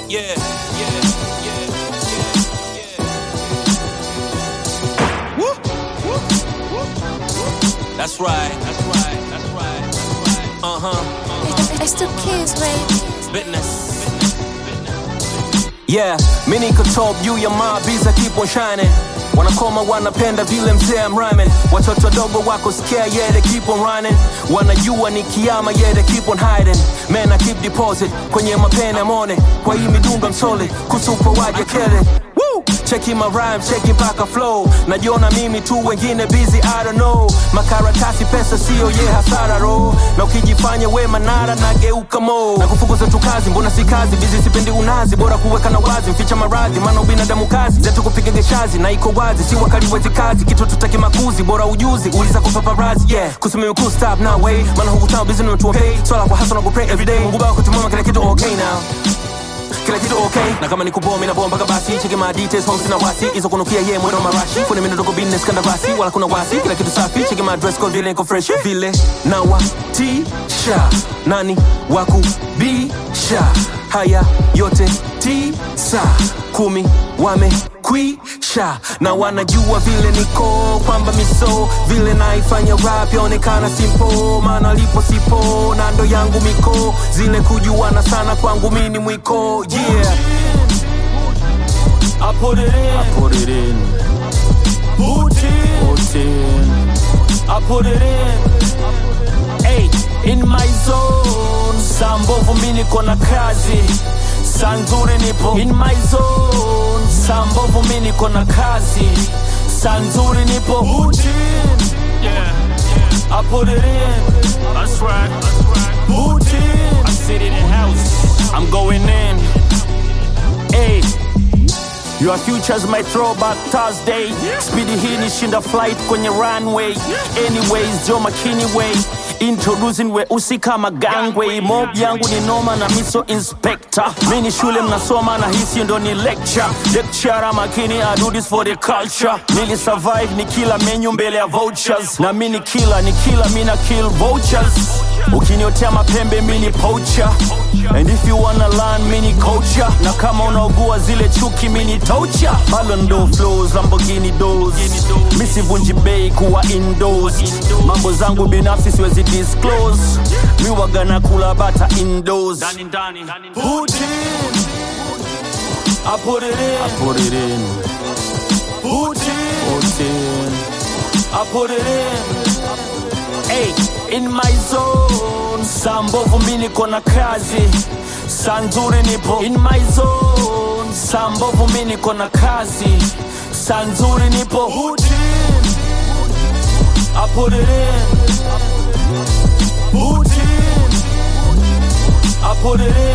Yeah. Woo. That's right. It's the kids, baby. Business. Yeah, mimi niko top juu ya mabiza keep on shining. Wanakoma wanapenda vile mzee I'm rhyming. Watoto wadogo wako scare, yeah they keep on running. Wanajua ni kiyama, yeah they keep on hiding. Man I keep deposit kwenye mapene mone. Kwa hii midunga msole kusupo waje kele. Woo! Checking my rhyme, checking paka flow. Najiona mimi tu wengine busy, I don't know. Makaratasi pesa sio ye hasara ro. Na ukijifanya we manara na geuka mo. Na kufukuza tu kazi, mbona si kazi. Busy sipendi unazi, bora kuweka na wazi. Mficha maradhi, maana ubinadamu kazi. Zetu kupiga geshazi, na iko wazi. Si wakali wezi kazi, kitu tutaki makuzi. Bora ujuzi, uliza kupaparazi. Yeah, kusimimi cool stop now way. Maana hukutao busy na tuwa pay. Swala kwa hustle na go pray every day. Mungu bao kutumama kila kitu okay now. Kila kitu okay, na kama ni kuboa mina bomba kabasi. Cheki my details, home sina wasi. Izo kunukia ye mwendo marashi. Fune mina doko business kanda basi. Wala kuna wasi, kila kitu safi. Cheki my dress code, vile niko fresh. Vile na watisha. Nani waku bisha. Haya yote tisa 10 wamekwisha. Na wanajua vile niko kwamba miso. Vile naifanya rap yaonekana simple. Maana lipo sipo na ndo yangu miko. Zile kujuana sana kwangu mini mwiko. Yeah, I put it in. Put in. I put it in. Hey, in my zone. Sambovu mini kona kazi. Sanzuri nipo in my zone. Sambovu mini kona kazi. Sanzuri nipo. Put in. Yeah. I put it in. That's right. Put in. I sit in the house. I'm going in. Hey, your future's my throwback Thursday. Speedy hii nishinda flight kwenye runway. Anyways, Joe McKinney way. Introducing we kama gangway. Mob yangu ni noma na miso inspector. Mini shule mnasoma na hisi ndo ni lecture. Lecturer makini, I do this for the culture. Nili survive ni kila menu mbele ya vouchers. Na mini killer, mina kill vultures. Ukiniotea mapembe mini poacher. And if you wanna learn mini culture. Na kama unaugua zile chuki mini torture. Ballon d'Or flows, Lamborghini doors. Misi vunji bei kuwa indoors. Mambo zangu binafsi siwezi disclose. Mi wagana kula bata indoors. Put in. I put it in. Put in. I put it in. Hey, in my zone. Sambovu mini kona kazi. Sanzuri nipo in my zone. Sambovu mini kona kazi. Sanzuri nipo. Put in. I put it in. Put in. I put it in.